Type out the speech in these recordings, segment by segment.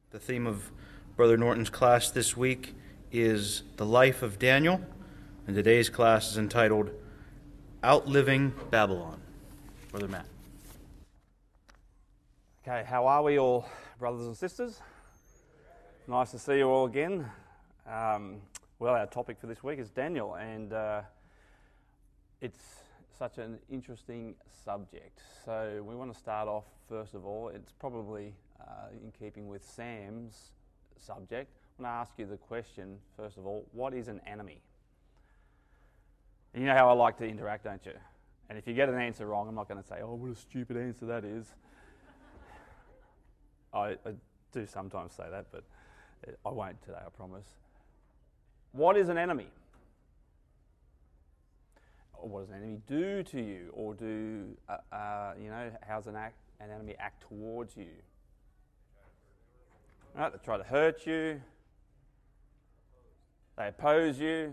The theme of Brother Norton's class this week is the life of Daniel, and today's class is entitled Outliving Babylon. Brother Matt. Okay, how are we all, brothers and sisters? Nice to see you all again. Well, our topic for this week is Daniel, and it's such an interesting subject. So we want to start off, first of all, it's probably in keeping with Sam's subject. I want to ask you the question, first of all, what is an enemy? And you know how I like to interact, don't you? And if you get an answer wrong, I'm not going to say, oh, what a stupid answer that is. I do sometimes say that, but I won't today, I promise. What is an enemy? Or what does an enemy do to you? Or how's an enemy act towards you? Right, they try to hurt you. They oppose you.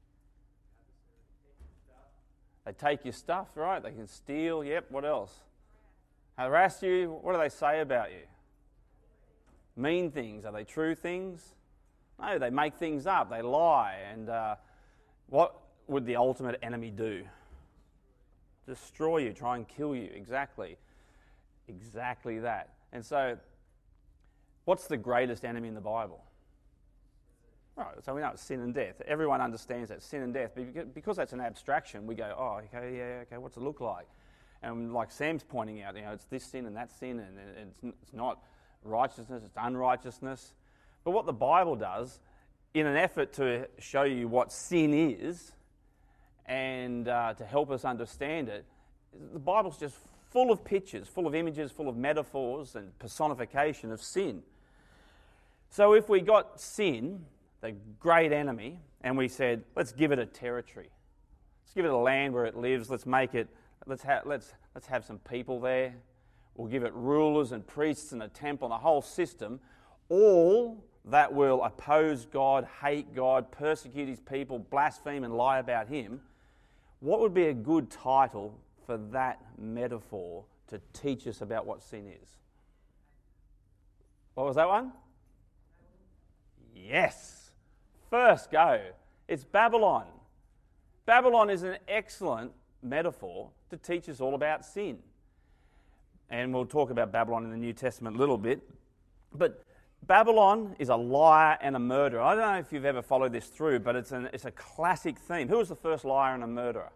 They take your stuff, right? They can steal. Yep, what else? Harass you. What do they say about you? Mean things. Are they true things? No, they make things up. They lie. And what would the ultimate enemy do? Destroy you, try and kill you. Exactly. Exactly that. And so, what's the greatest enemy in the Bible? Right, so we know it's sin and death. Everyone understands that, sin and death. But because that's an abstraction, we go, oh, okay, what's it look like? And like Sam's pointing out, it's this sin and that sin, and it's not righteousness, it's unrighteousness. But what the Bible does, in an effort to show you what sin is, and to help us understand it, the Bible's just full of pictures, full of images, full of metaphors and personification of sin. So if we got sin, the great enemy, and we said, let's give it a territory. Let's give it a land where it lives. Let's have some people there. We'll give it rulers and priests and a temple and a whole system, all that will oppose God, hate God, persecute his people, blaspheme and lie about him. What would be a good title for that metaphor to teach us about what sin is? What was that one? Yes. First go. It's Babylon. Babylon is an excellent metaphor to teach us all about sin. And we'll talk about Babylon in the New Testament a little bit. But Babylon is a liar and a murderer. I don't know if you've ever followed this through, but it's a classic theme. Who was the first liar and a murderer?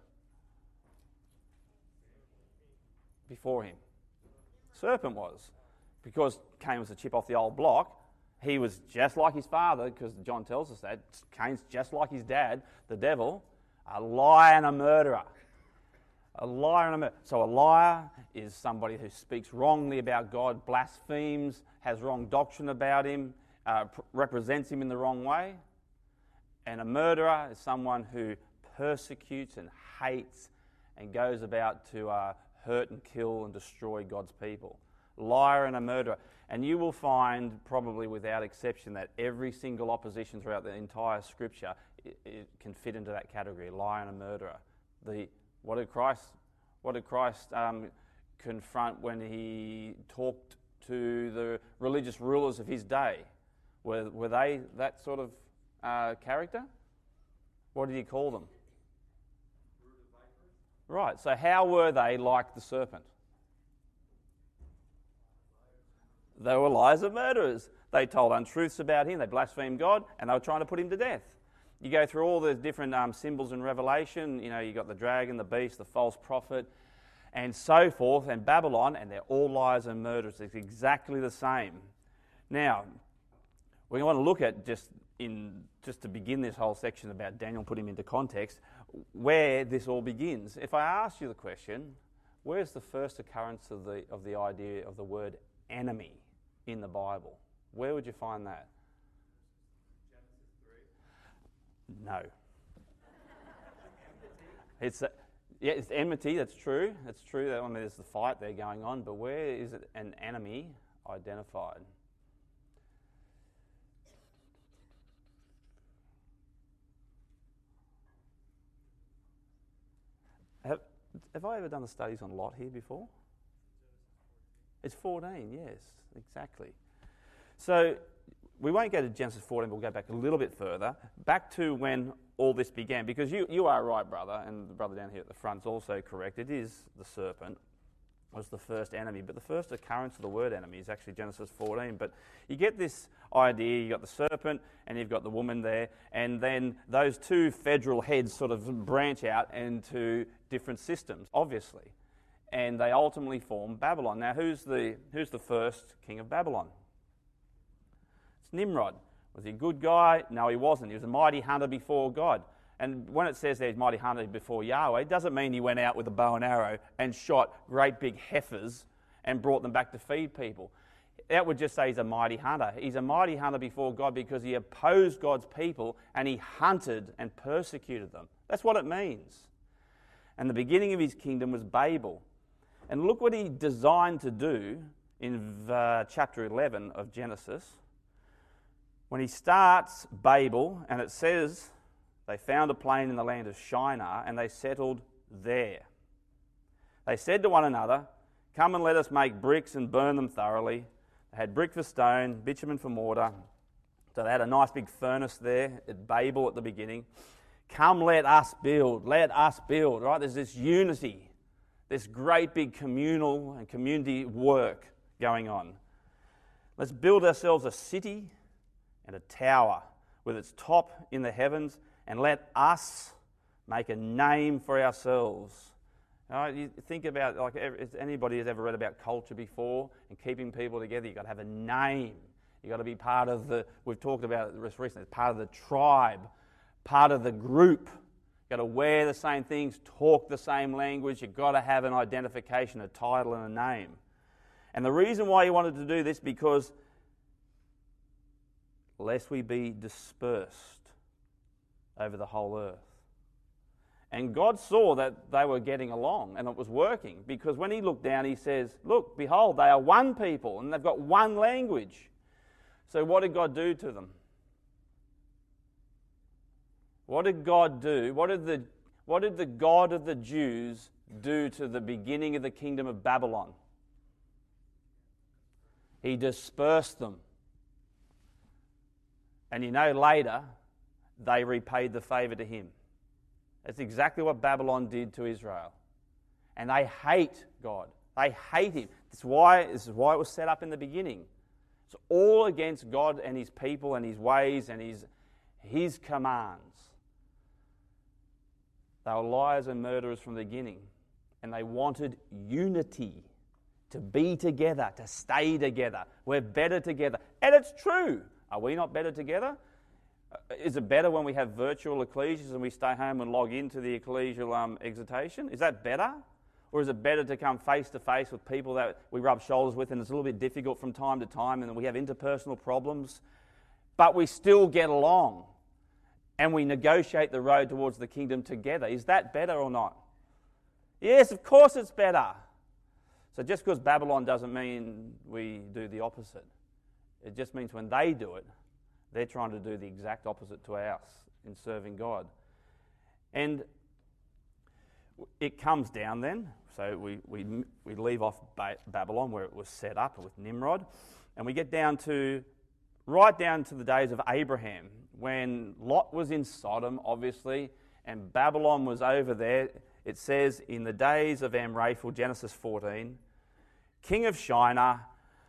Before him. Serpent was. Because Cain was a chip off the old block, he was just like his father, because John tells us that. Cain's just like his dad, the devil, a liar and a murderer. A liar and a murderer. So a liar is somebody who speaks wrongly about God, blasphemes, has wrong doctrine about him, represents him in the wrong way. And a murderer is someone who persecutes and hates and goes about to hurt and kill and destroy God's people. Liar and a murderer. And you will find, probably without exception, that every single opposition throughout the entire Scripture it can fit into that category, liar and a murderer. What did Christ confront when he talked to the religious rulers of his day? Were they that sort of character? What did he call them? Right, so how were they like the serpent? They were liars and murderers. They told untruths about him, they blasphemed God, and they were trying to put him to death. You go through all the different symbols in Revelation, you got the dragon, the beast, the false prophet, and so forth, and Babylon, and they're all liars and murderers. It's exactly the same. Now, we want to look at, just to begin this whole section about Daniel, put him into context, where this all begins. If I ask you the question, where's the first occurrence of the idea of the word enemy in the Bible? Where would you find that? Genesis 3. No. It's enmity, that's true. That's true. There's the fight there going on, but where is it an enemy identified? Have I ever done the studies on Lot here before? It's 14, yes, exactly. So we won't go to Genesis 14, we'll go back a little bit further, back to when all this began. Because you are right, brother, and the brother down here at the front is also correct. It is the serpent was the first enemy, but the first occurrence of the word enemy is actually Genesis 14. But you get this idea, you've got the serpent and you've got the woman there, and then those two federal heads sort of branch out into different systems, obviously. And they ultimately form Babylon. Now, who's the first king of Babylon? It's Nimrod. Was he a good guy? No, he wasn't. He was a mighty hunter before God. And when it says there's mighty hunter before Yahweh, it doesn't mean he went out with a bow and arrow and shot great big heifers and brought them back to feed people. That would just say he's a mighty hunter. He's a mighty hunter before God because he opposed God's people and he hunted and persecuted them. That's what it means. And the beginning of his kingdom was Babel. And look what he designed to do in chapter 11 of Genesis. When he starts Babel, and it says they found a plain in the land of Shinar, and they settled there. They said to one another, "Come and let us make bricks and burn them thoroughly." They had brick for stone, bitumen for mortar. So they had a nice big furnace there at Babel at the beginning. Come, let us build, right? There's this unity, this great big communal and community work going on. Let's build ourselves a city and a tower with its top in the heavens, and let us make a name for ourselves. You think about, like, if anybody has ever read about culture before and keeping people together, you've got to have a name. You've got to be part of we've talked about it recently, part of the tribe, part of the group. You've got to wear the same things, talk the same language. You've got to have an identification, a title and a name. And the reason why he wanted to do this, because lest we be dispersed over the whole earth. And God saw that they were getting along and it was working, because when he looked down, he says, "Look, behold, they are one people and they've got one language." So what did God do to them? What did God do? What did the God of the Jews do to the beginning of the kingdom of Babylon? He dispersed them. And later, they repaid the favour to him. That's exactly what Babylon did to Israel. And they hate God. They hate him. This is why it was set up in the beginning. It's all against God and his people and his ways and his commands. They were liars and murderers from the beginning. And they wanted unity, to be together, to stay together. We're better together. And it's true. Are we not better together? Is it better when we have virtual ecclesias and we stay home and log into the ecclesial exhortation? Is that better? Or is it better to come face to face with people that we rub shoulders with and it's a little bit difficult from time to time and we have interpersonal problems, but we still get along and we negotiate the road towards the kingdom together? Is that better or not? Yes, of course it's better. So just because Babylon doesn't mean we do the opposite. It just means when they do it, they're trying to do the exact opposite to us in serving God. And it comes down then. So we leave off Babylon where it was set up with Nimrod. And we get right down to the days of Abraham, when Lot was in Sodom, obviously, and Babylon was over there. It says, in the days of Amraphel, Genesis 14, king of Shinar,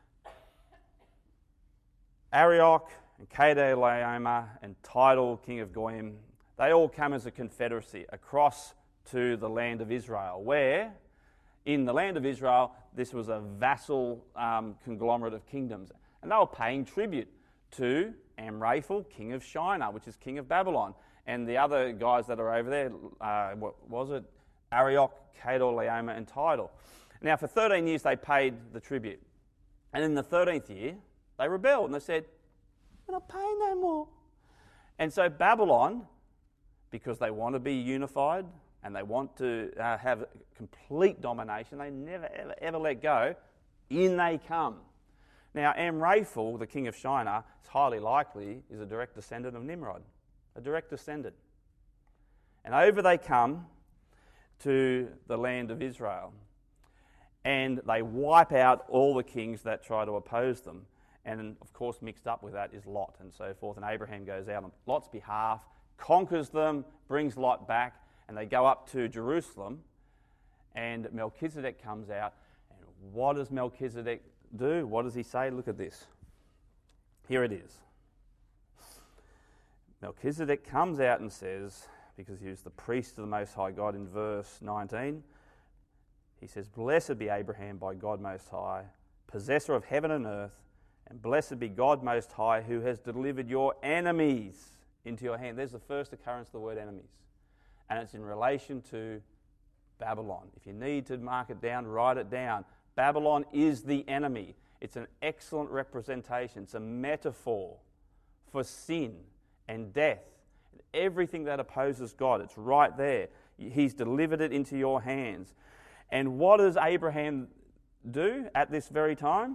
Arioch and Kedorlaomer and Tidal, king of Goyim, they all come as a confederacy across to the land of Israel, where in the land of Israel this was a vassal conglomerate of kingdoms, and they were paying tribute to Amraphel, king of Shinar, which is king of Babylon, and the other guys that are over there, Arioch, Kedorlaomer and Tidal. Now for 13 years they paid the tribute, and in the 13th year they rebelled and they said, "We're not paying no more." And so Babylon, because they want to be unified and they want to have complete domination, they never, ever, ever let go, in they come. Now Amraphel, the king of Shinar, it's highly likely is a direct descendant of Nimrod, a direct descendant. And over they come to the land of Israel, and they wipe out all the kings that try to oppose them. And of course, mixed up with that is Lot and so forth. And Abraham goes out on Lot's behalf, conquers them, brings Lot back, and they go up to Jerusalem. And Melchizedek comes out. And what does Melchizedek do? What does he say? Look at this. Here it is. Melchizedek comes out and says, because he was the priest of the Most High God in verse 19, he says, "Blessed be Abraham by God Most High, possessor of heaven and earth, and blessed be God Most High, who has delivered your enemies into your hand." There's the first occurrence of the word enemies. And it's in relation to Babylon. If you need to mark it down, write it down. Babylon is the enemy. It's an excellent representation. It's a metaphor for sin and death. Everything that opposes God, it's right there. He's delivered it into your hands. And what does Abraham do at this very time?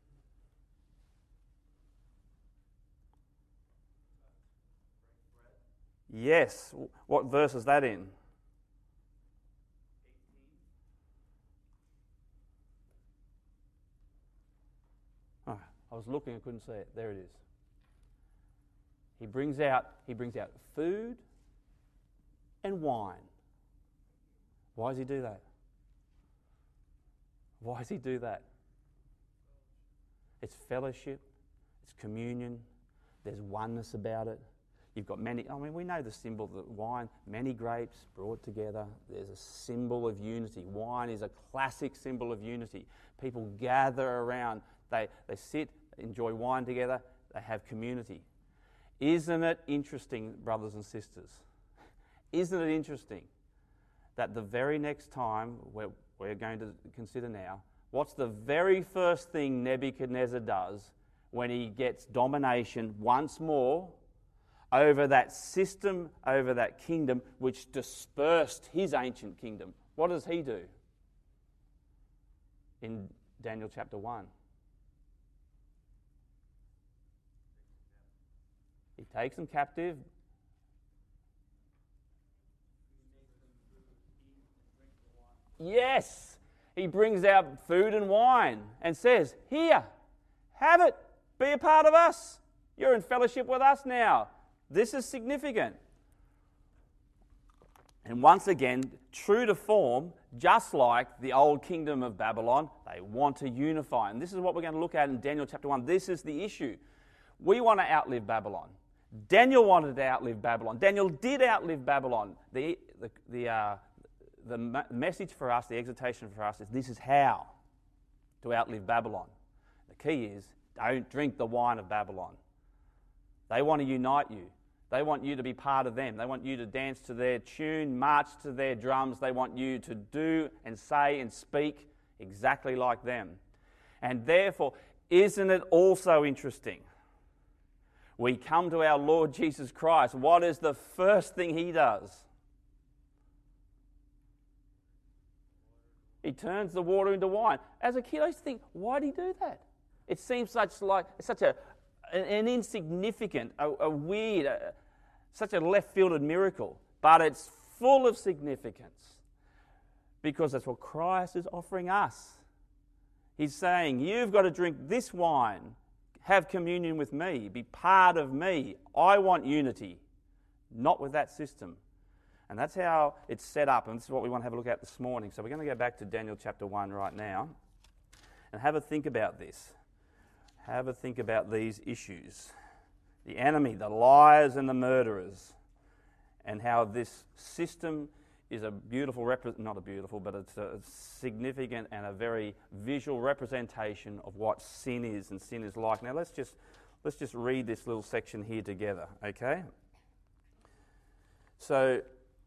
Yes. What verse is that in? 18. Oh, I was looking, I couldn't see it. There it is. He brings out food and wine. Why does he do that? Why does he do that? It's fellowship, it's communion, there's oneness about it. You've got we know the symbol of the wine, many grapes brought together. There's a symbol of unity. Wine is a classic symbol of unity. People gather around, they sit, enjoy wine together, they have community. Isn't it interesting, brothers and sisters? Isn't it interesting that the very next time we're going to consider now, what's the very first thing Nebuchadnezzar does when he gets domination once more over that system, over that kingdom which dispersed his ancient kingdom? What does he do? In Daniel chapter 1. He takes them captive. Yes, he brings out food and wine and says, "Here, have it. Be a part of us. You're in fellowship with us now." This is significant. And once again, true to form, just like the old kingdom of Babylon, they want to unify. And this is what we're going to look at in Daniel chapter 1. This is the issue. We want to outlive Babylon. Daniel wanted to outlive Babylon. Daniel did outlive Babylon. The message for us, the exhortation for us is this is how to outlive Babylon. The key is don't drink the wine of Babylon. They want to unite you. They want you to be part of them. They want you to dance to their tune, march to their drums. They want you to do and say and speak exactly like them. And therefore, isn't it also interesting? We come to our Lord Jesus Christ. What is the first thing he does? He turns the water into wine. As a kid, I used to think, why did he do that? It seems such an insignificant, a weird, such a left-fielded miracle. But it's full of significance because that's what Christ is offering us. He's saying, you've got to drink this wine, have communion with me, be part of me. I want unity, not with that system. And that's how it's set up, and this is what we want to have a look at this morning. So we're going to go back to Daniel chapter 1 right now and have a think about this. Have a think about these issues. The enemy, the liars and the murderers, and how this system is a beautiful, not a beautiful, but it's a significant and a very visual representation of what sin is and sin is like. Now let's just read this little section here together, okay? So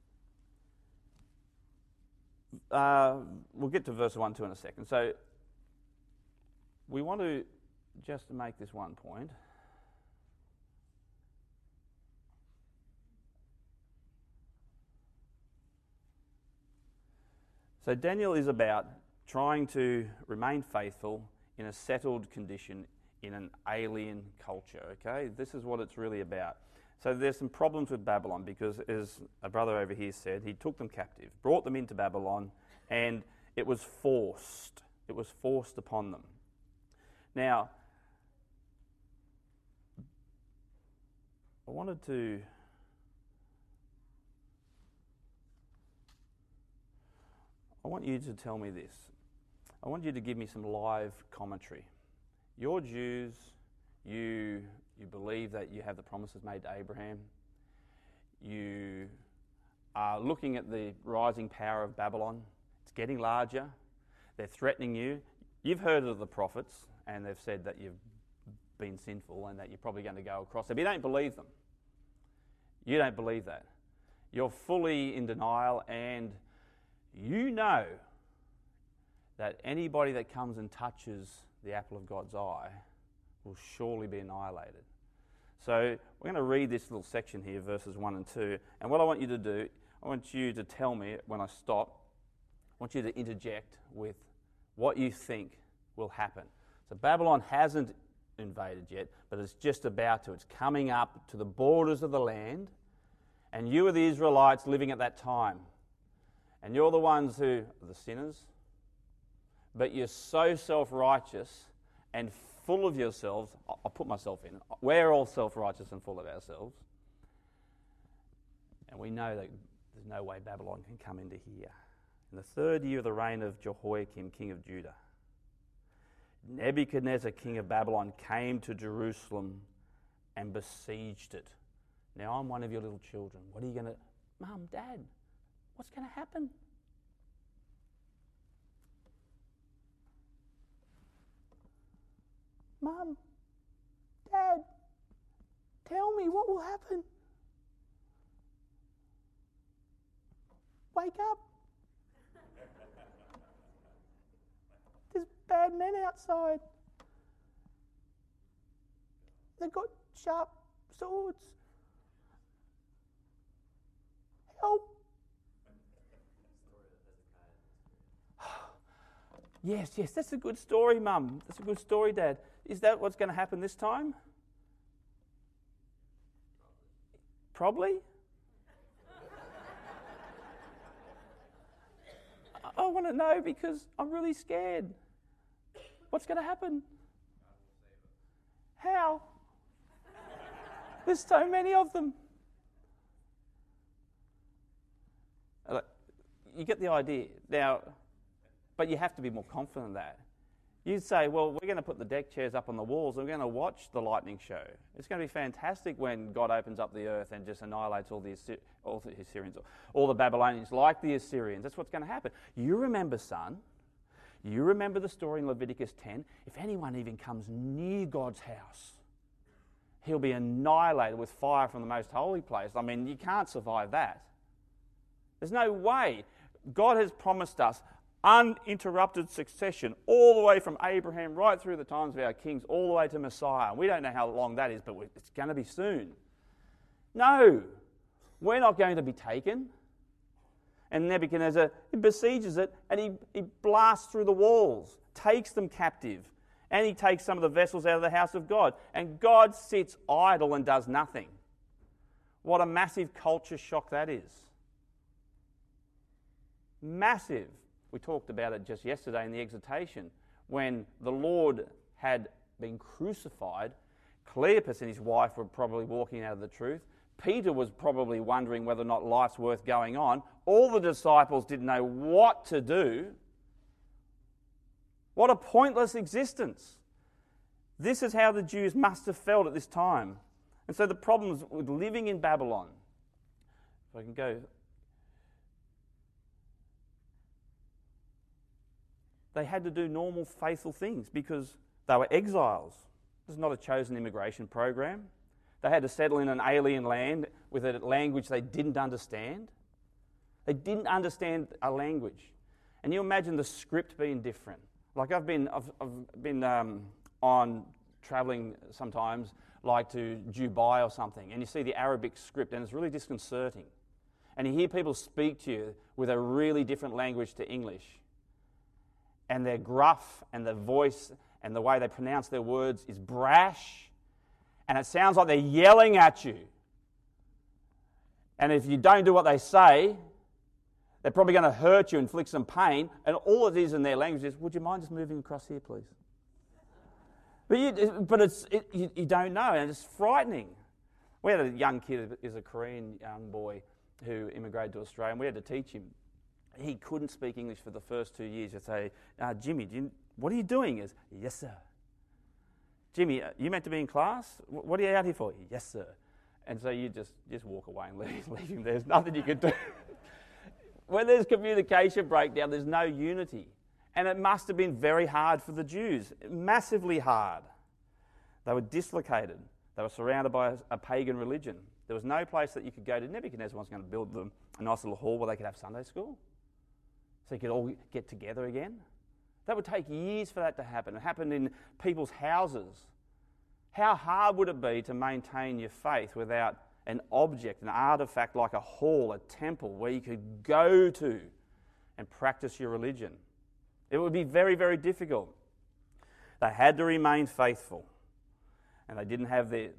we'll get to verse 1, 2 in a second. So we want to just make this one point. So Daniel is about trying to remain faithful in a settled condition in an alien culture, okay? This is what it's really about. So there's some problems with Babylon because, as a brother over here said, he took them captive, brought them into Babylon, and it was forced. It was forced upon them. Now, I want you to tell me this. I want you to give me some live commentary. You're Jews. You believe that you have the promises made to Abraham. You are looking at the rising power of Babylon. It's getting larger. They're threatening you. You've heard of the prophets, and they've said that you've been sinful and that you're probably going to go across there. But you don't believe them. You don't believe that. You're fully in denial, and you know that anybody that comes and touches the apple of God's eye will surely be annihilated. So we're going to read this little section here, verses 1 and 2. And what I want you to do, I want you to tell me when I stop. I want you to interject with what you think will happen. So Babylon hasn't invaded yet, but it's just about to. It's coming up to the borders of the land, and you are the Israelites living at that time. And you're the ones who are the sinners, but you're so self-righteous and full of yourselves. I'll put myself in. We're all self-righteous and full of ourselves. And we know that there's no way Babylon can come into here. In the 3rd year of the reign of Jehoiakim, king of Judah, Nebuchadnezzar, king of Babylon, came to Jerusalem and besieged it. Now, I'm one of your little children. What are you going to... Mum, Dad, what's going to happen? Mum, Dad, tell me what will happen. Wake up. There's bad men outside. They've got sharp swords. Help. Yes, that's a good story, Mum. That's a good story, Dad. Is that what's going to happen this time? Probably. I want to know because I'm really scared. What's going to happen? How? There's so many of them. You get the idea. Now, but you have to be more confident than that. You'd say, well, we're going to put the deck chairs up on the walls and we're going to watch the lightning show. It's going to be fantastic when God opens up the earth and just annihilates all the Assyrians, all the Babylonians, like the Assyrians. That's what's going to happen. You remember, son, you remember the story in Leviticus 10. If anyone even comes near God's house, he'll be annihilated with fire from the most holy place. I mean, you can't survive that. There's no way. God has promised us uninterrupted succession all the way from Abraham right through the times of our kings all the way to Messiah. We don't know how long that is, but it's going to be soon. No, we're not going to be taken. And Nebuchadnezzar besieges it and he blasts through the walls, takes them captive, and he takes some of the vessels out of the house of God. And God sits idle and does nothing. What a massive culture shock that is. Massive. We talked about it just yesterday in the exhortation. When the Lord had been crucified, Cleopas and his wife were probably walking out of the truth. Peter was probably wondering whether or not life's worth going on. All the disciples didn't know what to do. What a pointless existence. This is how the Jews must have felt at this time. And so the problems with living in Babylon, if I can go... They had to do normal, faithful things because they were exiles. This is not a chosen immigration program. They had to settle in an alien land with a language they didn't understand. They didn't understand a language. And you imagine the script being different. Like I've been on travelling sometimes, like to Dubai or something, and you see the Arabic script and it's really disconcerting. And you hear people speak to you with a really different language to English. And they're gruff, and their voice and the way they pronounce their words is brash, and it sounds like they're yelling at you. And if you don't do what they say, they're probably going to hurt you, inflict some pain, and all it is in their language is, would you mind just moving across here, please? But you don't know, and it's frightening. We had a young kid, is a Korean young boy who immigrated to Australia, and we had to teach him. He couldn't speak English for the first 2 years. You'd say, Jimmy, what are you doing? He goes, yes, sir. Jimmy, you meant to be in class? What are you out here for? Yes, sir. And so you just walk away and leave him. There's nothing you can do. When there's communication breakdown, there's no unity. And it must have been very hard for the Jews, massively hard. They were dislocated. They were surrounded by a pagan religion. There was no place that you could go to. Nebuchadnezzar was going to build them a nice little hall where they could have Sunday school, so you could all get together again. That would take years for that to happen. It happened in people's houses. How hard would it be to maintain your faith without an object, an artifact like a hall, a temple where you could go to and practice your religion? It would be very, very difficult. They had to remain faithful, and they didn't have their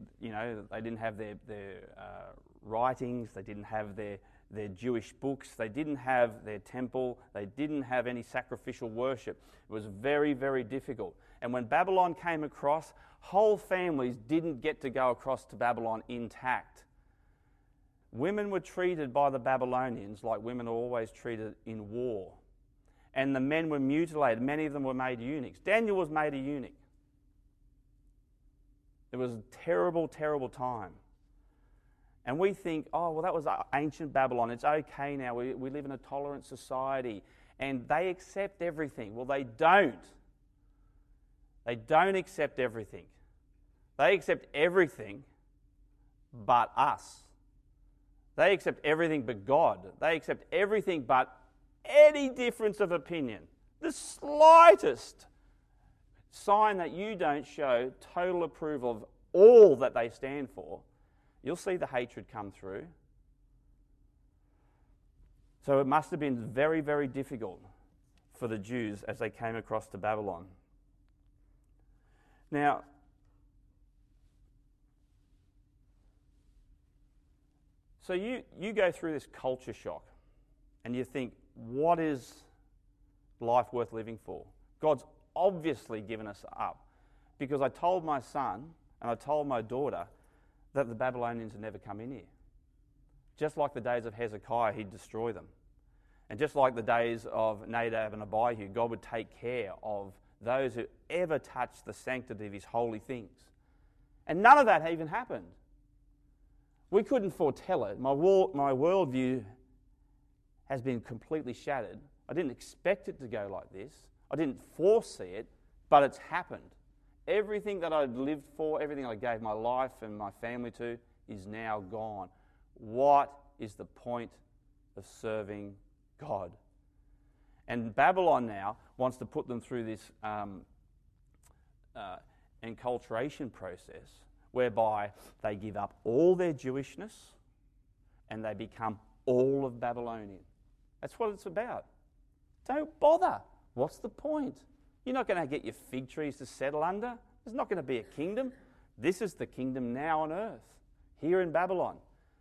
writings. They didn't have their Jewish books. They didn't have their temple. They didn't have any sacrificial worship. It was very, very difficult. And when Babylon came across, whole families didn't get to go across to Babylon intact. Women were treated by the Babylonians like women are always treated in war. And the men were mutilated. Many of them were made eunuchs. Daniel was made a eunuch. It was a terrible, terrible time. And we think, oh, well, that was ancient Babylon. It's okay now. We live in a tolerant society. And they accept everything. Well, they don't. They don't accept everything. They accept everything but us. They accept everything but God. They accept everything but any difference of opinion. The slightest sign that you don't show total approval of all that they stand for, you'll see the hatred come through. So it must have been very, very difficult for the Jews as they came across to Babylon. Now, so you go through this culture shock and you think, what is life worth living for? God's obviously given us up, because I told my son and I told my daughter that the Babylonians would never come in here. Just like the days of Hezekiah, he'd destroy them. And just like the days of Nadab and Abihu, God would take care of those who ever touched the sanctity of his holy things. And none of that even happened. We couldn't foretell it. My worldview has been completely shattered. I didn't expect it to go like this. I didn't foresee it, but it's happened. Everything that I'd lived for, everything I gave my life and my family to, is now gone. What is the point of serving God? And Babylon now wants to put them through this enculturation process whereby they give up all their Jewishness and they become all of Babylonian. That's what it's about. Don't bother. What's the point? You're not going to get your fig trees to settle under. There's not going to be a kingdom. This is the kingdom now on earth, here in Babylon.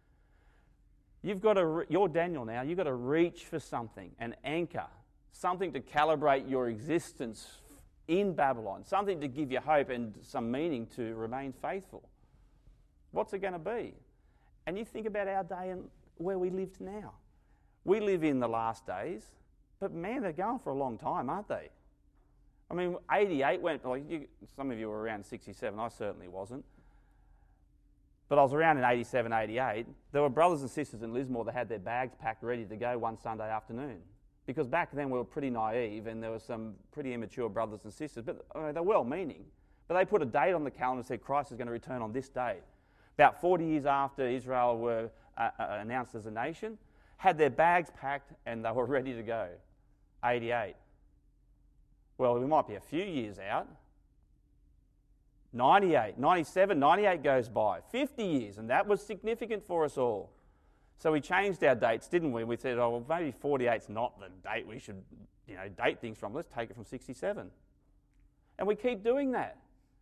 You're Daniel now, you've got to reach for something, an anchor, something to calibrate your existence in Babylon, something to give you hope and some meaning to remain faithful. What's it going to be? And you think about our day and where we live now. We live in the last days, but man, they're going for a long time, aren't they? I mean, 88 went, some of you were around 67, I certainly wasn't. But I was around in 87, 88. There were brothers and sisters in Lismore that had their bags packed ready to go one Sunday afternoon. Because back then we were pretty naive and there were some pretty immature brothers and sisters, but they're well-meaning. But they put a date on the calendar and said Christ is going to return on this date. About 40 years after Israel were announced as a nation, had their bags packed and they were ready to go. 88. Well, we might be a few years out. 98, 97, 98 goes by. 50 years, and that was significant for us all. So we changed our dates, didn't we? We said, oh, well, maybe 48's not the date we should, date things from. Let's take it from 67. And we keep doing that.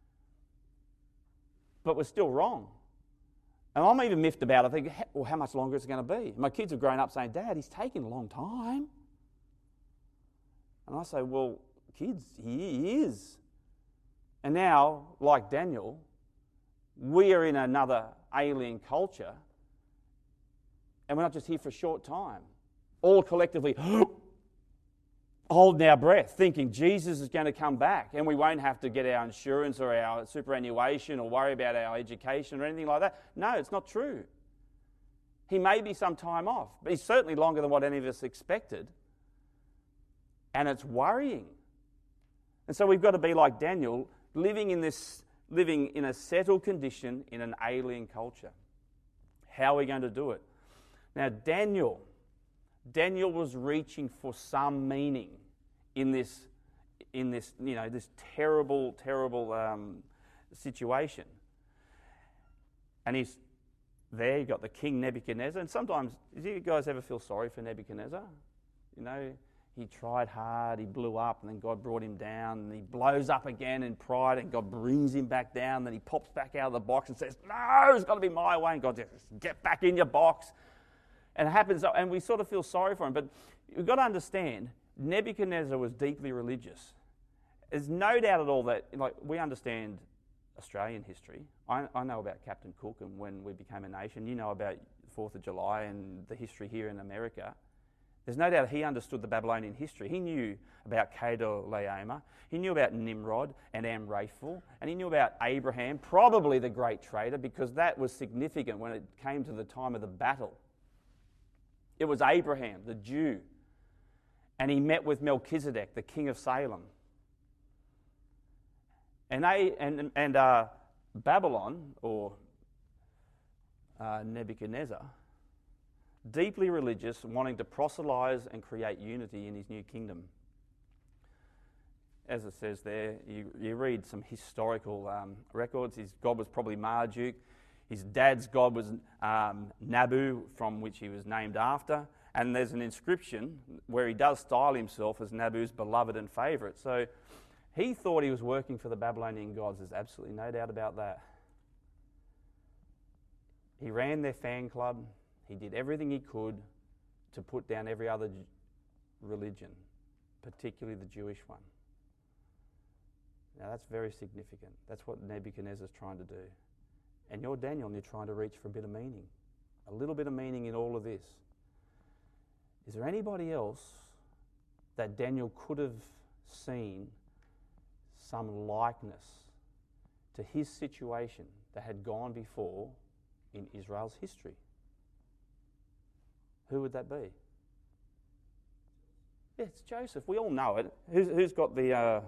But we're still wrong. And I'm even miffed about it. I think, well, how much longer is it going to be? My kids have grown up saying, Dad, he's taking a long time. And I say, well, kids, he is. And now, like Daniel, we are in another alien culture, and we're not just here for a short time. All collectively holding our breath, thinking Jesus is going to come back, and we won't have to get our insurance or our superannuation or worry about our education or anything like that. No, it's not true. He may be some time off, but he's certainly longer than what any of us expected. And it's worrying. And so we've got to be like Daniel, living in a settled condition in an alien culture. How are we going to do it? Now, Daniel was reaching for some meaning in this terrible situation. And he's there. You got the king Nebuchadnezzar, and sometimes, do you guys ever feel sorry for Nebuchadnezzar? You know, he tried hard, he blew up, and then God brought him down, and he blows up again in pride, and God brings him back down. Then he pops back out of the box and says, "No, it's got to be my way." And God says, "Get back in your box." And it happens, and we sort of feel sorry for him. But you've got to understand, Nebuchadnezzar was deeply religious. There's no doubt at all that, like, we understand Australian history. I know about Captain Cook and when we became a nation. You know about the 4th of July and the history here in America. There's no doubt he understood the Babylonian history. He knew about Kedorlaomer. He knew about Nimrod and Amraphel. And he knew about Abraham, probably the great trader, because that was significant when it came to the time of the battle. It was Abraham, the Jew. And he met with Melchizedek, the king of Salem. And Babylon, or Nebuchadnezzar, deeply religious, wanting to proselytize and create unity in his new kingdom. As it says there, you read some historical records. His god was probably Marduk. His dad's god was Nabu, from which he was named after. And there's an inscription where he does style himself as Nabu's beloved and favourite. So he thought he was working for the Babylonian gods. There's absolutely no doubt about that. He ran their fan club. He did everything he could to put down every other religion, particularly the Jewish one. Now that's very significant. That's what Nebuchadnezzar's trying to do. And you're Daniel, and you're trying to reach for a bit of meaning. A little bit of meaning in all of this. Is there anybody else that Daniel could have seen some likeness to his situation that had gone before in Israel's history? Who would that be? Yeah, it's Joseph. We all know it. Who's got the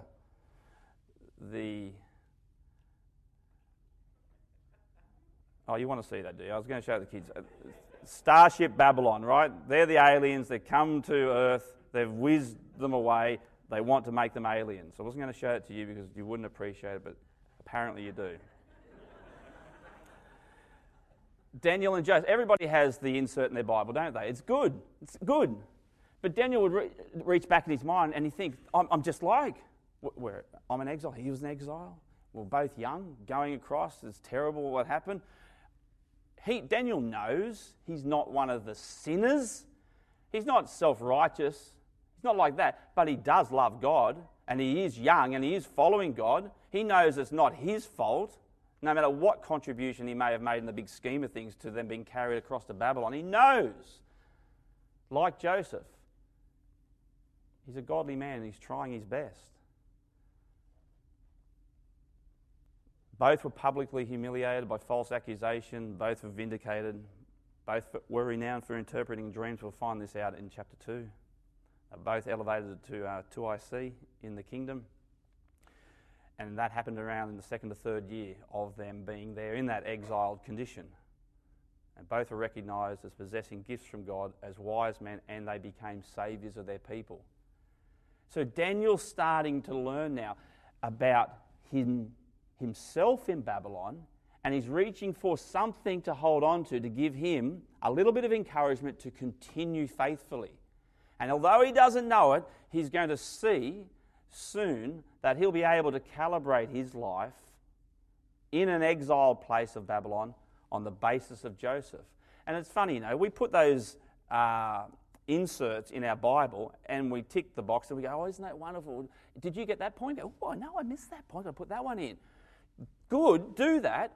Oh, you want to see that, do you? I was going to show the kids. Starship Babylon, right? They're the aliens. They come to Earth. They've whizzed them away. They want to make them aliens. I wasn't going to show it to you because you wouldn't appreciate it, but apparently you do. Daniel and Joseph. Everybody has the insert in their Bible, don't they? It's good. It's good. But Daniel would reach back in his mind and he thinks, I'm just like, where I'm in exile. He was in exile. We're both young, going across. It's terrible what happened. Daniel knows he's not one of the sinners. He's not self-righteous. He's not like that. But he does love God, and he is young, and he is following God. He knows it's not his fault, no matter what contribution he may have made in the big scheme of things to them being carried across to Babylon. He knows, like Joseph, he's a godly man, and he's trying his best. Both were publicly humiliated by false accusation. Both were vindicated. Both were renowned for interpreting dreams. We'll find this out in chapter 2. Both elevated to 2IC in the kingdom. And that happened around in the 2nd or 3rd year of them being there in that exiled condition. And both were recognised as possessing gifts from God as wise men, and they became saviours of their people. So Daniel's starting to learn now about himself in Babylon, and he's reaching for something to hold on to give him a little bit of encouragement to continue faithfully. And although he doesn't know it, he's going to see soon that he'll be able to calibrate his life in an exiled place of Babylon on the basis of Joseph. And it's funny, we put those inserts in our Bible and we tick the box and we go, oh, isn't that wonderful? Did you get that point? Oh, no, I missed that point. I put that one in. Good, do that.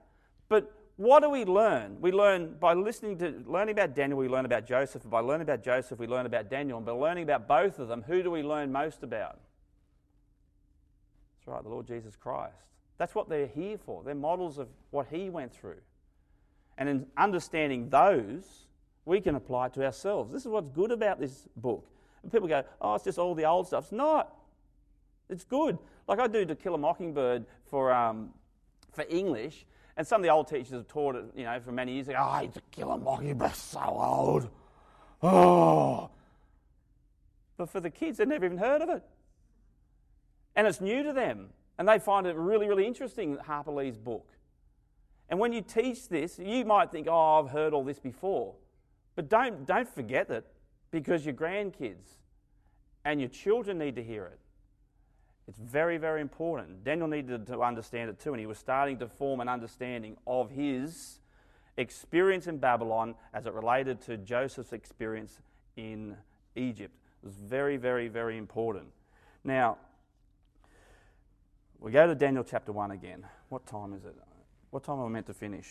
But what do we learn? We learn by learning about Daniel, we learn about Joseph. And by learning about Joseph, we learn about Daniel. And by learning about both of them, who do we learn most about? That's right, the Lord Jesus Christ. That's what they're here for. They're models of what he went through. And in understanding those, we can apply it to ourselves. This is what's good about this book. And people go, oh, it's just all the old stuff. It's not. It's good. Like I do To Kill a Mockingbird for English, and some of the old teachers have taught it, for many years. Like, oh, To Kill a Mockingbird, so old. Oh. But for the kids, they've never even heard of it. And it's new to them. And they find it really, really interesting, Harper Lee's book. And when you teach this, you might think, oh, I've heard all this before. But don't forget it, because your grandkids and your children need to hear it. It's very, very important. Daniel needed to understand it too, and he was starting to form an understanding of his experience in Babylon as it related to Joseph's experience in Egypt. It was very, very, very important. Now, we go to Daniel chapter 1 again. What time is it? What time am I meant to finish?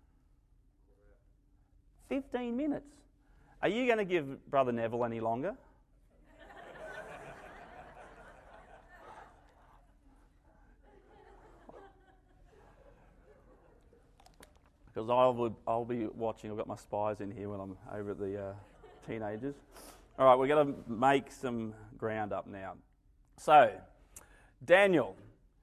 15 minutes. Are you going to give Brother Neville any longer? Because I'll be watching. I've got my spies in here when I'm over at the teenagers. All right, we're going to make some ground up now. So, Daniel.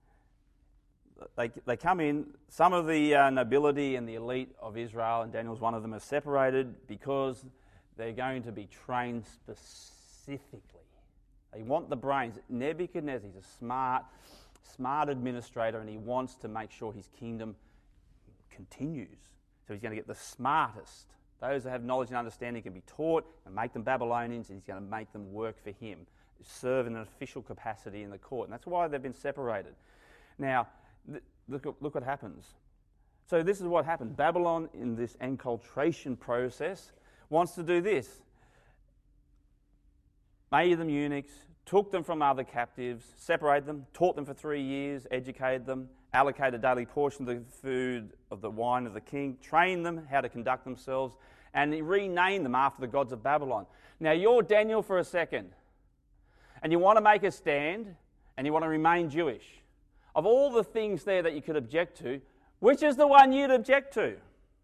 They come in, some of the nobility and the elite of Israel, and Daniel's one of them, are separated because they're going to be trained specifically. They want the brains. Nebuchadnezzar, he's a smart administrator, and he wants to make sure his kingdom continues. So he's going to get the smartest. Those that have knowledge and understanding can be taught and make them Babylonians, and he's going to make them work for him, serve in an official capacity in the court. And that's why they've been separated. Now, look what happens. So this is what happened. Babylon, in this enculturation process, wants to do this. Made them eunuchs, took them from other captives, separated them, taught them for 3 years, educated them, allocated a daily portion of the food, of the wine of the king, trained them how to conduct themselves, and he renamed them after the gods of Babylon. Now you're Daniel for a second, and you want to make a stand, and you want to remain Jewish. Of all the things there that you could object to, which is the one you'd object to?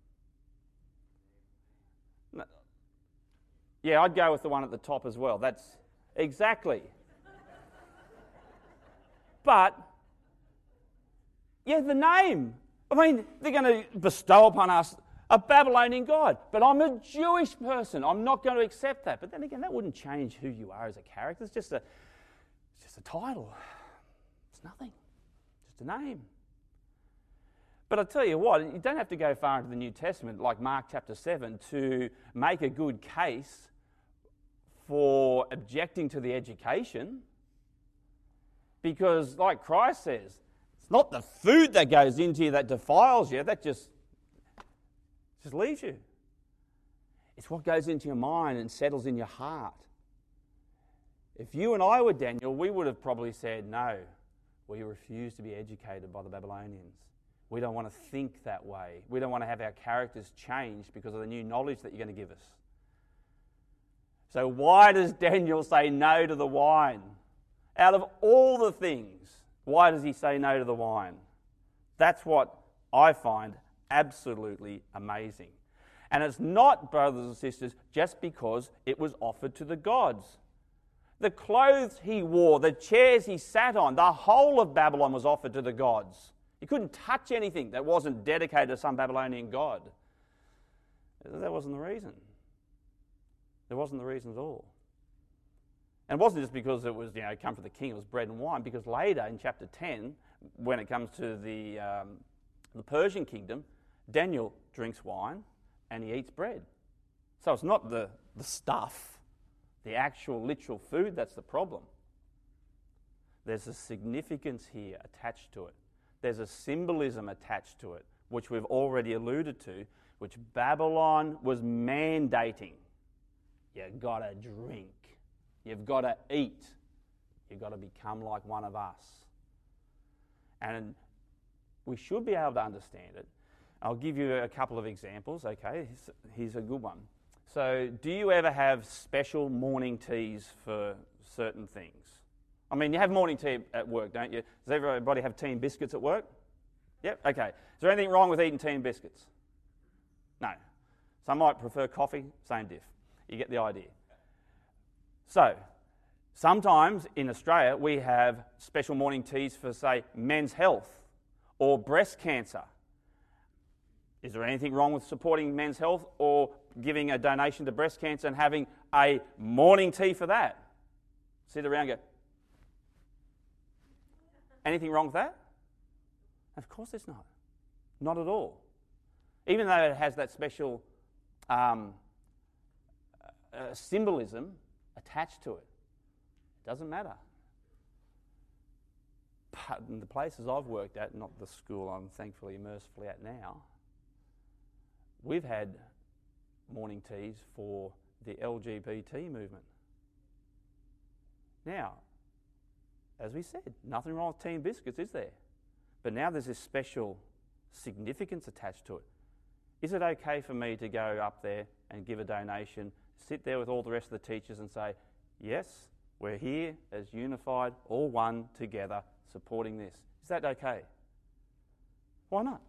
No. Yeah, I'd go with the one at the top as well. That's exactly. But, yeah, the name. I mean, they're going to bestow upon us a Babylonian god. But I'm a Jewish person. I'm not going to accept that. But then again, that wouldn't change who you are as a character. It's just a title. It's nothing. A name. But I tell you what, you don't have to go far into the New Testament, like Mark chapter 7, to make a good case for objecting to the education. Because, like Christ says, it's not the food that goes into you that defiles you, that just leaves you. It's what goes into your mind and settles in your heart. If you and I were Daniel, we would have probably said, no, we refuse to be educated by the Babylonians. We don't want to think that way. We don't want to have our characters changed because of the new knowledge that you're going to give us. So why does Daniel say no to the wine? Out of all the things, why does he say no to the wine? That's what I find absolutely amazing. And it's not, brothers and sisters, just because it was offered to the gods. The clothes he wore, the chairs he sat on, the whole of Babylon was offered to the gods. You couldn't touch anything that wasn't dedicated to some Babylonian god. That wasn't the reason. There wasn't the reason at all. And it wasn't just because it was, come from the king, it was bread and wine, because later in chapter 10, when it comes to the Persian kingdom, Daniel drinks wine and he eats bread. So it's not the stuff, the actual literal food, that's the problem. There's a significance here attached to it. There's a symbolism attached to it, which we've already alluded to, which Babylon was mandating. You've got to drink. You've got to eat. You've got to become like one of us. And we should be able to understand it. I'll give you a couple of examples, okay? Here's a good one. So, do you ever have special morning teas for certain things? I mean, you have morning tea at work, don't you? Does everybody have tea and biscuits at work? Yep, okay. Is there anything wrong with eating tea and biscuits? No. Some might prefer coffee, same diff. You get the idea. So, sometimes in Australia we have special morning teas for, say, men's health or breast cancer. Is there anything wrong with supporting men's health or giving a donation to breast cancer and having a morning tea for that? Sit around and go, anything wrong with that? Of course there's not. Not at all. Even though it has that special symbolism attached to it. It doesn't matter. But in the places I've worked at, not the school I'm thankfully mercifully at now, we've had morning teas for the LGBT movement. Now, as we said, nothing wrong with tea and biscuits, is there? But now there's this special significance attached to it. Is it okay for me to go up there and give a donation, sit there with all the rest of the teachers and say, yes, we're here as unified, all one together, supporting this? Is that okay? Why not?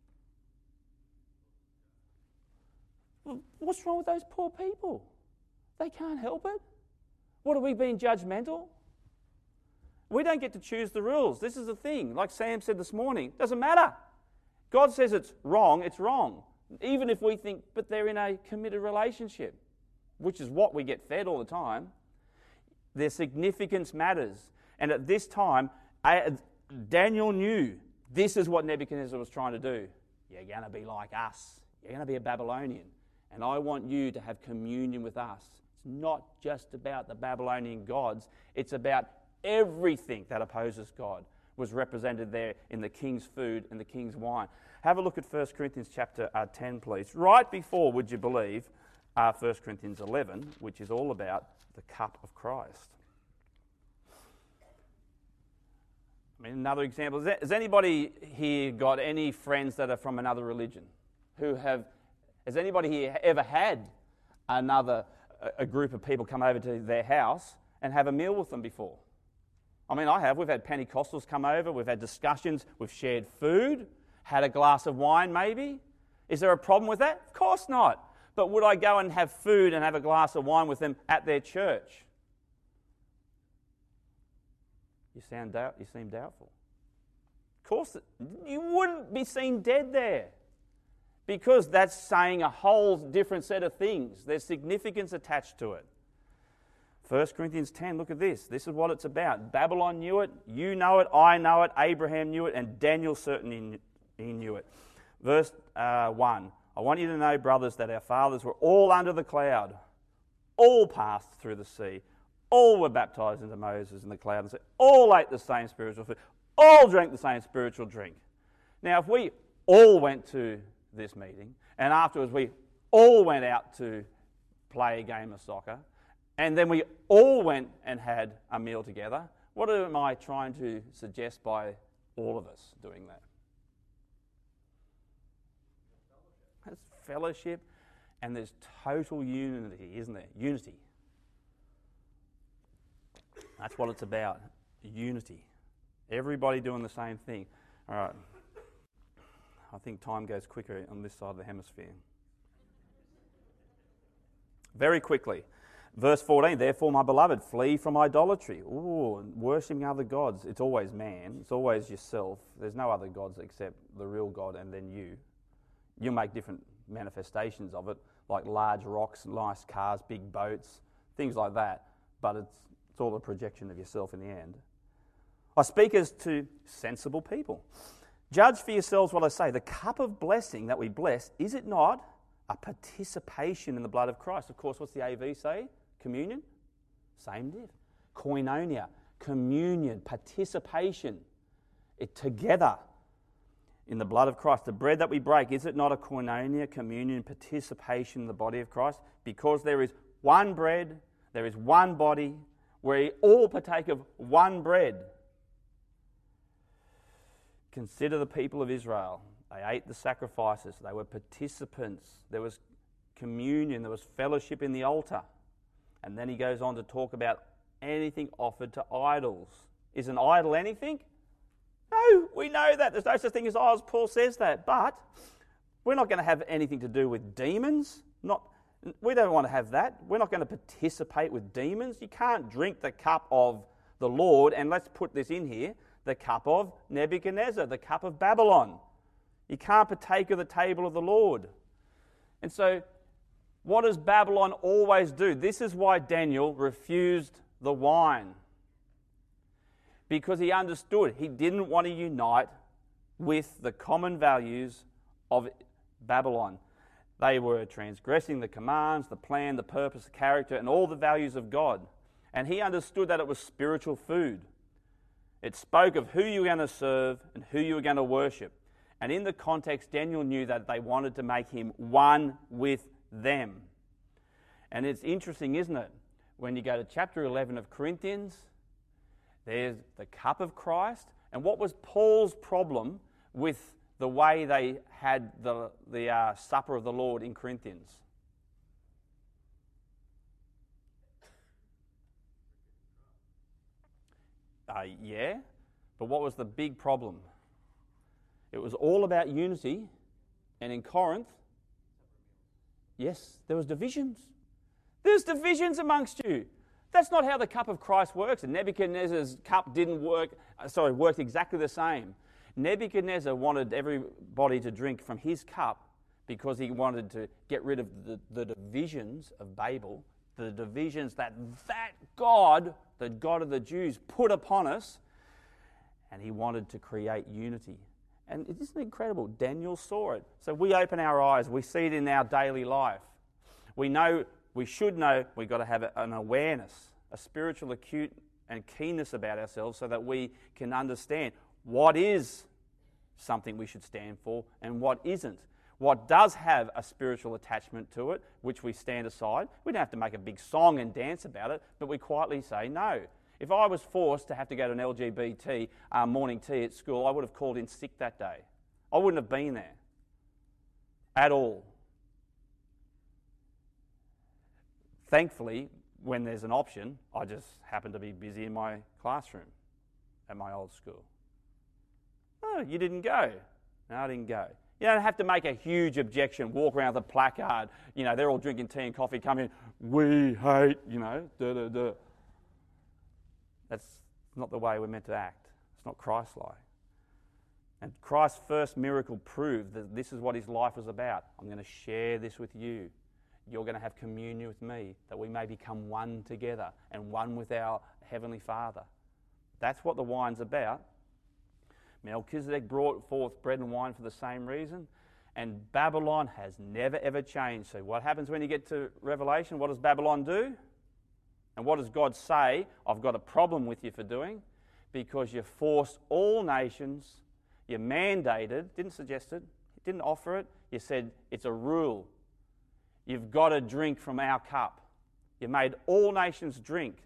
Well, what's wrong with those poor people? They can't help it. What, are we being judgmental? We don't get to choose the rules. This is the thing. Like Sam said this morning, it doesn't matter. God says it's wrong, it's wrong. Even if we think, but they're in a committed relationship, which is what we get fed all the time, their significance matters. And at this time, Daniel knew this is what Nebuchadnezzar was trying to do. You're going to be like us. You're going to be a Babylonian. And I want you to have communion with us. It's not just about the Babylonian gods. It's about everything that opposes God was represented there in the king's food and the king's wine. Have a look at 1 Corinthians chapter 10, please. Right before, would you believe, 1 Corinthians 11, which is all about the cup of Christ. I mean, another example. Has anybody here got any friends that are from another religion? Has anybody here ever had a group of people come over to their house and have a meal with them before? I mean, I have. We've had Pentecostals come over. We've had discussions. We've shared food, had a glass of wine maybe. Is there a problem with that? Of course not. But would I go and have food and have a glass of wine with them at their church? You seem doubtful. Of course, you wouldn't be seen dead there. Because that's saying a whole different set of things. There's significance attached to it. 1 Corinthians 10, look at this. This is what it's about. Babylon knew it, you know it, I know it, Abraham knew it, and Daniel certainly knew it. Verse 1, I want you to know, brothers, that our fathers were all under the cloud, all passed through the sea, all were baptized into Moses in the cloud, and all ate the same spiritual food, all drank the same spiritual drink. Now, if we all went to this meeting, and afterwards we all went out to play a game of soccer, and then we all went and had a meal together, what am I trying to suggest by all of us doing that? That's fellowship, and there's total unity, isn't there? Unity. That's what it's about, unity. Everybody doing the same thing. All right. I think time goes quicker on this side of the hemisphere. Very quickly. Verse 14, therefore, my beloved, flee from idolatry. Ooh, worshipping other gods. It's always man. It's always yourself. There's no other gods except the real God and then you. You make different manifestations of it, like large rocks, nice cars, big boats, things like that. But it's all a projection of yourself in the end. I speak as to sensible people. Judge for yourselves what I say. The cup of blessing that we bless, is it not a participation in the blood of Christ? Of course, what's the AV say? Communion? Same diff. Koinonia, communion, participation. It together in the blood of Christ. The bread that we break, is it not a koinonia, communion, participation in the body of Christ? Because there is one bread, there is one body, we all partake of one bread. Consider the people of Israel. They ate the sacrifices. They were participants. There was communion. There was fellowship in the altar. And then he goes on to talk about anything offered to idols. Is an idol anything? No, we know that. There's no such thing as idols. Paul says that. But we're not going to have anything to do with demons. We don't want to have that. We're not going to participate with demons. You can't drink the cup of the Lord, and let's put this in here, the cup of Nebuchadnezzar, the cup of Babylon. You can't partake of the table of the Lord. And so, what does Babylon always do? This is why Daniel refused the wine. Because he understood he didn't want to unite with the common values of Babylon. They were transgressing the commands, the plan, the purpose, the character, and all the values of God. And he understood that it was spiritual food. It spoke of who you were going to serve and who you were going to worship. And in the context, Daniel knew that they wanted to make him one with them. And it's interesting, isn't it? When you go to chapter 11 of Corinthians, there's the cup of Christ. And what was Paul's problem with the way they had the supper of the Lord in Corinthians? Yeah, but what was the big problem? It was all about unity, and in Corinth, yes, there was divisions. There's divisions amongst you. That's not how the cup of Christ works. And Nebuchadnezzar's cup worked exactly the same. Nebuchadnezzar wanted everybody to drink from his cup because he wanted to get rid of the divisions of Babel, the divisions that God, the God of the Jews, put upon us, and he wanted to create unity. And isn't it incredible? Daniel saw it. So we open our eyes, we see it in our daily life. We should know we've got to have an awareness, a spiritual acute and keenness about ourselves so that we can understand what is something we should stand for and what isn't. What does have a spiritual attachment to it, which we stand aside. We don't have to make a big song and dance about it, but we quietly say no. If I was forced to have to go to an LGBT morning tea at school, I would have called in sick that day. I wouldn't have been there at all. Thankfully, when there's an option, I just happen to be busy in my classroom at my old school. Oh, you didn't go? No, I didn't go. You don't have to make a huge objection, walk around with a placard, they're all drinking tea and coffee, come in, we hate, da-da-da. That's not the way we're meant to act. It's not Christ-like. And Christ's first miracle proved that this is what his life was about. I'm going to share this with you. You're going to have communion with me, that we may become one together and one with our Heavenly Father. That's what the wine's about. Melchizedek brought forth bread and wine for the same reason, and Babylon has never ever changed. So what happens when you get to Revelation? What does Babylon do? And what does God say? I've got a problem with you for doing, because you forced all nations, you mandated, didn't suggest it, didn't offer it, you said it's a rule. You've got to drink from our cup. You made all nations drink.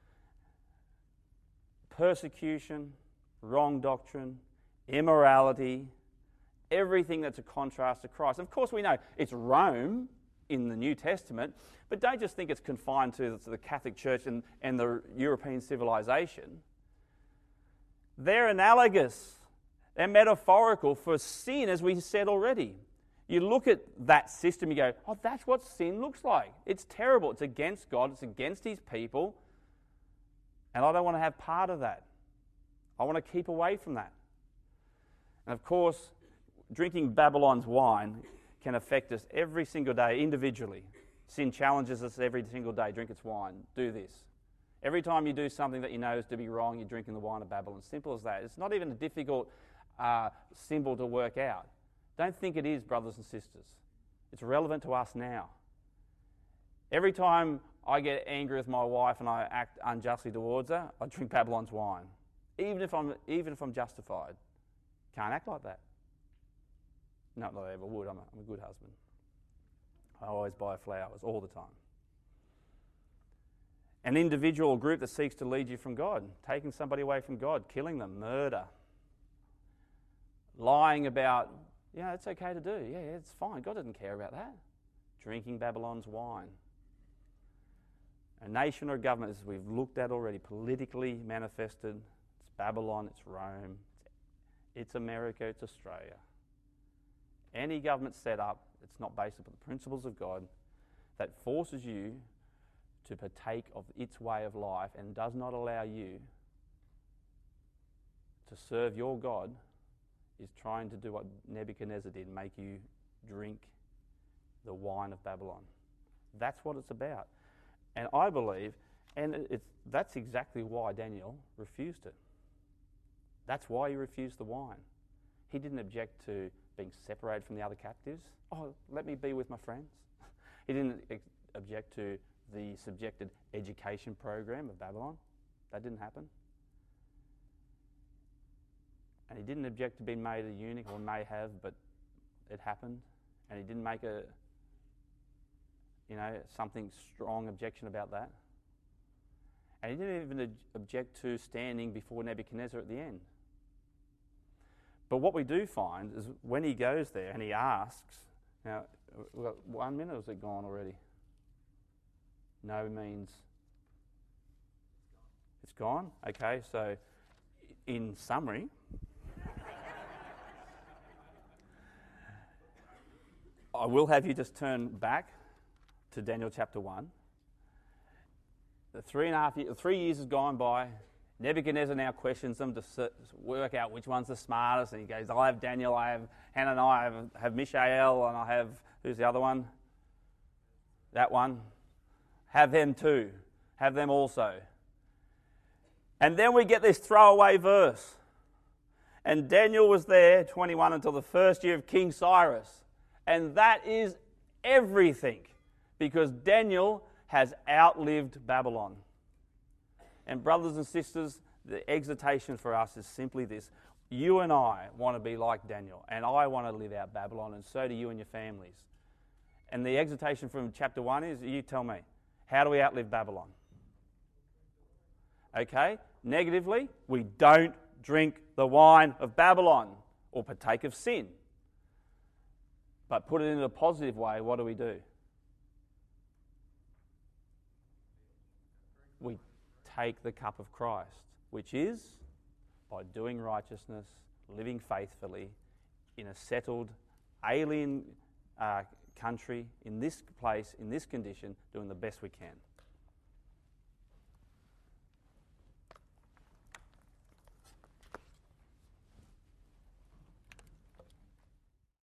Persecution, wrong doctrine, immorality, everything that's a contrast to Christ. Of course, we know it's Rome in the New Testament, but don't just think it's confined to the Catholic Church and the European civilization. They're analogous. They're metaphorical for sin, as we said already. You look at that system, you go, oh, that's what sin looks like. It's terrible. It's against God. It's against his people. And I don't want to have part of that. I want to keep away from that. And of course, drinking Babylon's wine can affect us every single day individually. Sin challenges us every single day. Drink its wine. Do this. Every time you do something that you know is to be wrong, you're drinking the wine of Babylon. Simple as that. It's not even a difficult symbol to work out. Don't think it is, brothers and sisters. It's relevant to us now. Every time I get angry with my wife and I act unjustly towards her, I drink Babylon's wine. Even if I'm justified. Can't act like that. Not that I ever would. I'm a good husband. I always buy flowers all the time. An individual or group that seeks to lead you from God, taking somebody away from God, killing them, murder, lying about Yeah, it's okay to do. Yeah, it's fine. God doesn't care about that. Drinking Babylon's wine. A nation or government, as we've looked at already, politically manifested. It's Babylon, it's Rome, it's America, it's Australia. Any government set up that's not based upon the principles of God, that forces you to partake of its way of life and does not allow you to serve your God, is trying to do what Nebuchadnezzar did, make you drink the wine of Babylon. That's what it's about. And I believe, that's exactly why Daniel refused it. That's why he refused the wine. He didn't object to being separated from the other captives. Oh, let me be with my friends. He didn't object to the subjected education program of Babylon. That didn't happen. And he didn't object to being made a eunuch, or may have, but it happened. And he didn't make something strong objection about that. And he didn't even object to standing before Nebuchadnezzar at the end. But what we do find is when he goes there and he asks, now, we've got 1 minute, or is it gone already? No means it's gone? Okay, so in summary, I will have you just turn back to Daniel chapter 1. The 3 years has gone by. Nebuchadnezzar now questions them to work out which one's the smartest. And he goes, I have Daniel, I have Hananiah, I have Mishael, and I have, who's the other one? That one. Have them too. Have them also. And then we get this throwaway verse. And Daniel was there, 21, until the first year of King Cyrus. And that is everything, because Daniel has outlived Babylon. And brothers and sisters, the exhortation for us is simply this. You and I want to be like Daniel, and I want to live out Babylon, and so do you and your families. And the exhortation from chapter 1 is, you tell me, how do we outlive Babylon? Okay, negatively, we don't drink the wine of Babylon or partake of sin. But put it in a positive way, what do? We take the cup of Christ, which is by doing righteousness, living faithfully in a settled, alien country, in this place, in this condition, doing the best we can.